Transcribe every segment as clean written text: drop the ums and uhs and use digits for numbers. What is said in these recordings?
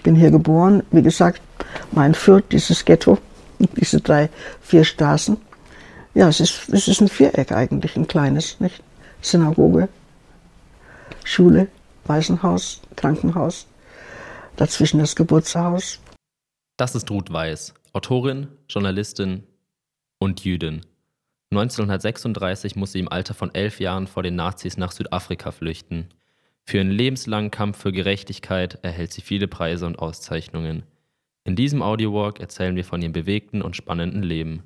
Ich bin hier geboren, wie gesagt, mein Fürth, dieses Ghetto, diese 3, 4 Straßen. Ja, es ist ein Viereck eigentlich, ein kleines, nicht? Synagoge, Schule, Waisenhaus, Krankenhaus, dazwischen das Geburtshaus. Das ist Ruth Weiss, Autorin, Journalistin und Jüdin. 1936 muss sie im Alter von 11 Jahren vor den Nazis nach Südafrika flüchten. Für ihren lebenslangen Kampf für Gerechtigkeit erhält sie viele Preise und Auszeichnungen. In diesem Audiowalk erzählen wir von ihrem bewegten und spannenden Leben.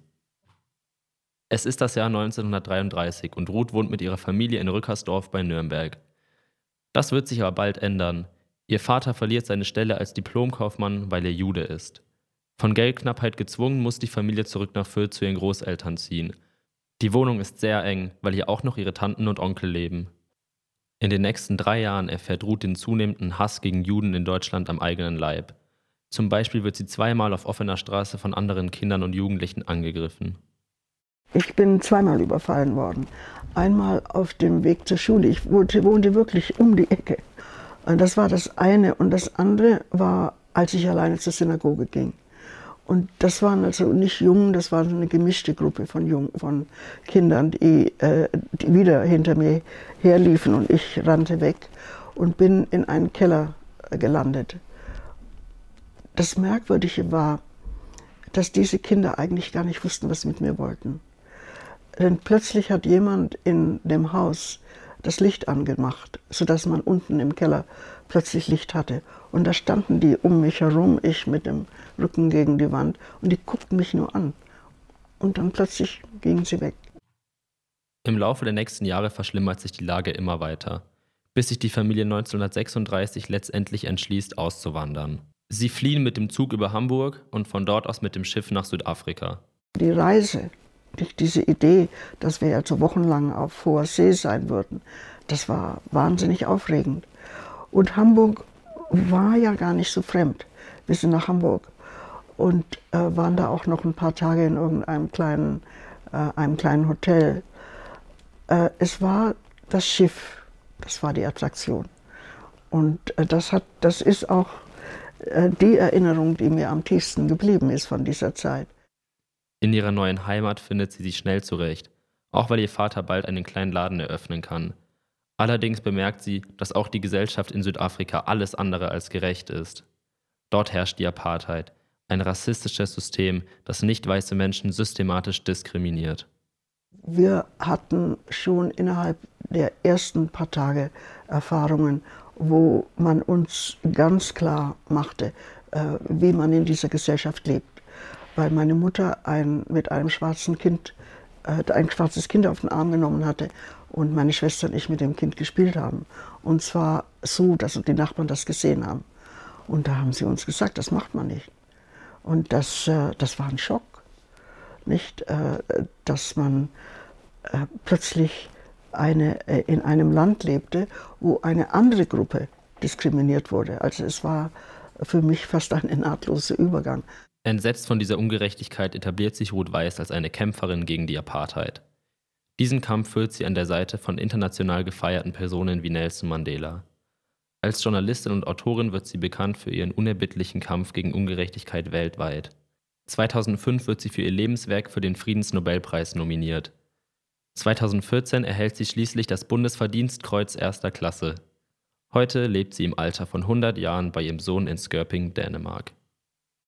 Es ist das Jahr 1933 und Ruth wohnt mit ihrer Familie in Rückersdorf bei Nürnberg. Das wird sich aber bald ändern. Ihr Vater verliert seine Stelle als Diplomkaufmann, weil er Jude ist. Von Geldknappheit gezwungen, muss die Familie zurück nach Fürth zu ihren Großeltern ziehen. Die Wohnung ist sehr eng, weil hier auch noch ihre Tanten und Onkel leben. In den nächsten 3 Jahren erfährt Ruth den zunehmenden Hass gegen Juden in Deutschland am eigenen Leib. Zum Beispiel wird sie 2-mal auf offener Straße von anderen Kindern und Jugendlichen angegriffen. Ich bin 2-mal überfallen worden. Einmal auf dem Weg zur Schule. Ich wohnte wirklich um die Ecke. Das war das eine. Und das andere war, als ich alleine zur Synagoge ging. Und das waren also nicht Jungen, das war eine gemischte Gruppe von Kindern, die wieder hinter mir herliefen. Und ich rannte weg und bin in einen Keller gelandet. Das Merkwürdige war, dass diese Kinder eigentlich gar nicht wussten, was sie mit mir wollten. Denn plötzlich hat jemand in dem Haus das Licht angemacht, sodass man unten im Keller plötzlich Licht hatte. Und da standen die um mich herum, ich mit dem Rücken gegen die Wand, und die guckten mich nur an. Und dann plötzlich gingen sie weg. Im Laufe der nächsten Jahre verschlimmert sich die Lage immer weiter, bis sich die Familie 1936 letztendlich entschließt, auszuwandern. Sie fliehen mit dem Zug über Hamburg und von dort aus mit dem Schiff nach Südafrika. Die Reise, diese Idee, dass wir also wochenlang auf hoher See sein würden, das war wahnsinnig aufregend. Und Hamburg war ja gar nicht so fremd. Wir sind nach Hamburg und waren da auch noch ein paar Tage in irgendeinem einem kleinen Hotel. Es war das Schiff, das war die Attraktion. Und das ist auch die Erinnerung, die mir am tiefsten geblieben ist von dieser Zeit. In ihrer neuen Heimat findet sie sich schnell zurecht, auch weil ihr Vater bald einen kleinen Laden eröffnen kann. Allerdings bemerkt sie, dass auch die Gesellschaft in Südafrika alles andere als gerecht ist. Dort herrscht die Apartheid, ein rassistisches System, das nicht weiße Menschen systematisch diskriminiert. Wir hatten schon innerhalb der ersten paar Tage Erfahrungen, wo man uns ganz klar machte, wie man in dieser Gesellschaft lebt. Weil meine Mutter mit einem schwarzen Kind, ein schwarzes Kind auf den Arm genommen hatte und meine Schwester und ich mit dem Kind gespielt haben. Und zwar so, dass die Nachbarn das gesehen haben. Und da haben sie uns gesagt, das macht man nicht. Und das war ein Schock, nicht, dass man plötzlich in einem Land lebte, wo eine andere Gruppe diskriminiert wurde. Also es war für mich fast ein nahtloser Übergang. Entsetzt von dieser Ungerechtigkeit etabliert sich Ruth Weiss als eine Kämpferin gegen die Apartheid. Diesen Kampf führt sie an der Seite von international gefeierten Personen wie Nelson Mandela. Als Journalistin und Autorin wird sie bekannt für ihren unerbittlichen Kampf gegen Ungerechtigkeit weltweit. 2005 wird sie für ihr Lebenswerk für den Friedensnobelpreis nominiert. 2014 erhält sie schließlich das Bundesverdienstkreuz 1. Klasse. Heute lebt sie im Alter von 100 Jahren bei ihrem Sohn in Skørping, Dänemark.